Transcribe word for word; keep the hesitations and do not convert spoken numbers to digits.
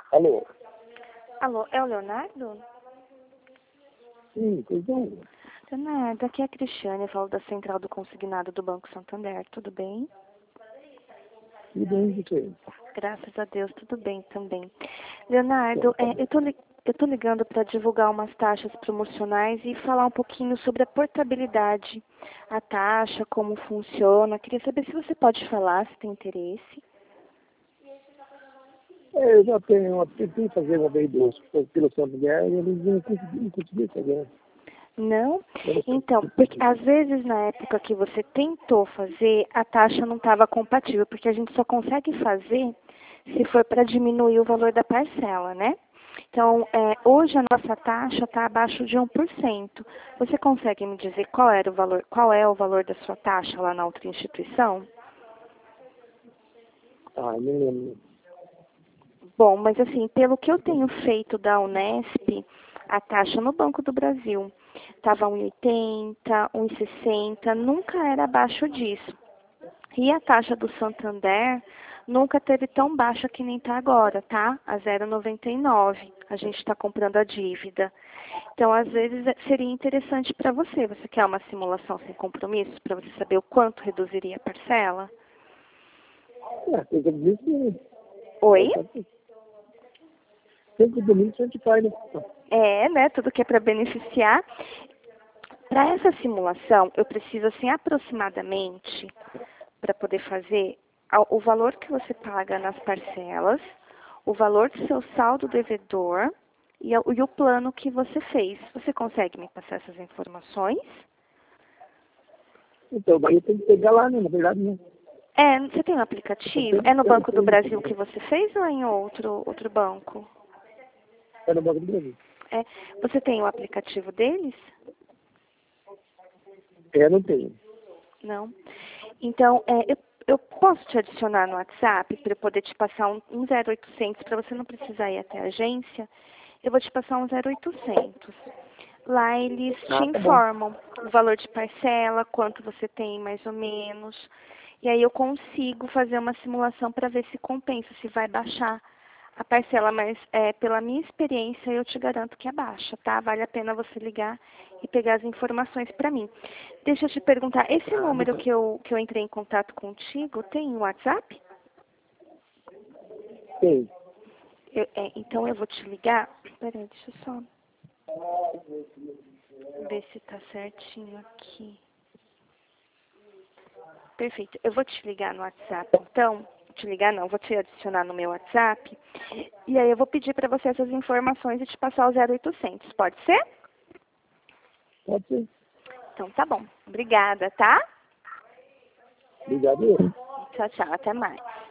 Alô? Alô, é o Leonardo? Sim, pois não. Leonardo, aqui é a Cristiane, eu falo da Central do Consignado do Banco Santander, tudo bem? Tudo bem, você? Graças a Deus, tudo bem também. Leonardo, é, eu tô, li- eu tô ligando para divulgar umas taxas promocionais e falar um pouquinho sobre a portabilidade, a taxa, como funciona. Queria saber se você pode falar, se tem interesse. É, eu já tenho, eu tentei fazer uma vez duas pelo Santander e eles não conseguiram, não conseguiram fazer. Não? Eu não sei. Então, porque às vezes na época que você tentou fazer, a taxa não estava compatível, porque a gente só consegue fazer se for para diminuir o valor da parcela, né? Então, é, hoje a nossa taxa está abaixo de um por cento. Você consegue me dizer qual era o valor, qual é o valor da sua taxa lá na outra instituição? Ah, não lembro. Bom, mas assim, pelo que eu tenho feito da Unesp, a taxa no Banco do Brasil estava um e oitenta, um e sessenta, nunca era abaixo disso. E a taxa do Santander nunca teve tão baixa que nem está agora, tá? A zero vírgula noventa e nove. A gente está comprando a dívida. Então, às vezes, é- seria interessante para você. Você quer uma simulação sem compromisso para você saber o quanto reduziria a parcela? É, coisa bonita, né? Oi? Sempre bonito a gente faz, né? É, né? Tudo que é para beneficiar. Para essa simulação, eu preciso, assim, aproximadamente, para poder fazer a- o valor que você paga nas parcelas, o valor do seu saldo devedor e, a- e o plano que você fez. Você consegue me passar essas informações? Então, daí eu tenho que pegar lá, né? Na verdade, né? É, você tem um Eu aplicativo? tenho, É no eu Banco do tenho, Brasil que você fez ou é em outro, outro banco? é no Banco do Brasil. É, você tem o aplicativo deles? É, não tenho. Não. Então, é, eu, eu posso te adicionar no WhatsApp para eu poder te passar um, um zero oitocentos para você não precisar ir até a agência. Eu vou te passar um zero oitocentos. Lá eles te Ah, tá bom. informam o valor de parcela, quanto você tem mais ou menos. E aí eu consigo fazer uma simulação para ver se compensa, se vai baixar a parcela, mas é, pela minha experiência eu te garanto que é baixa, tá? Vale a pena você ligar e pegar as informações para mim. Deixa eu te perguntar, esse Ah, número depois. que eu, que eu entrei em contato contigo tem um WhatsApp? Tem. Eu- é, então eu vou te ligar. Peraí, deixa eu só ver se tá certinho aqui. Perfeito. Eu vou te ligar no WhatsApp, então. Te ligar não, vou te adicionar no meu WhatsApp. E aí eu vou pedir para você essas informações e te passar o zero oitocentos. Pode ser? Pode ser. Então tá bom. Obrigada, tá? Obrigado. Tchau, tchau. Até mais.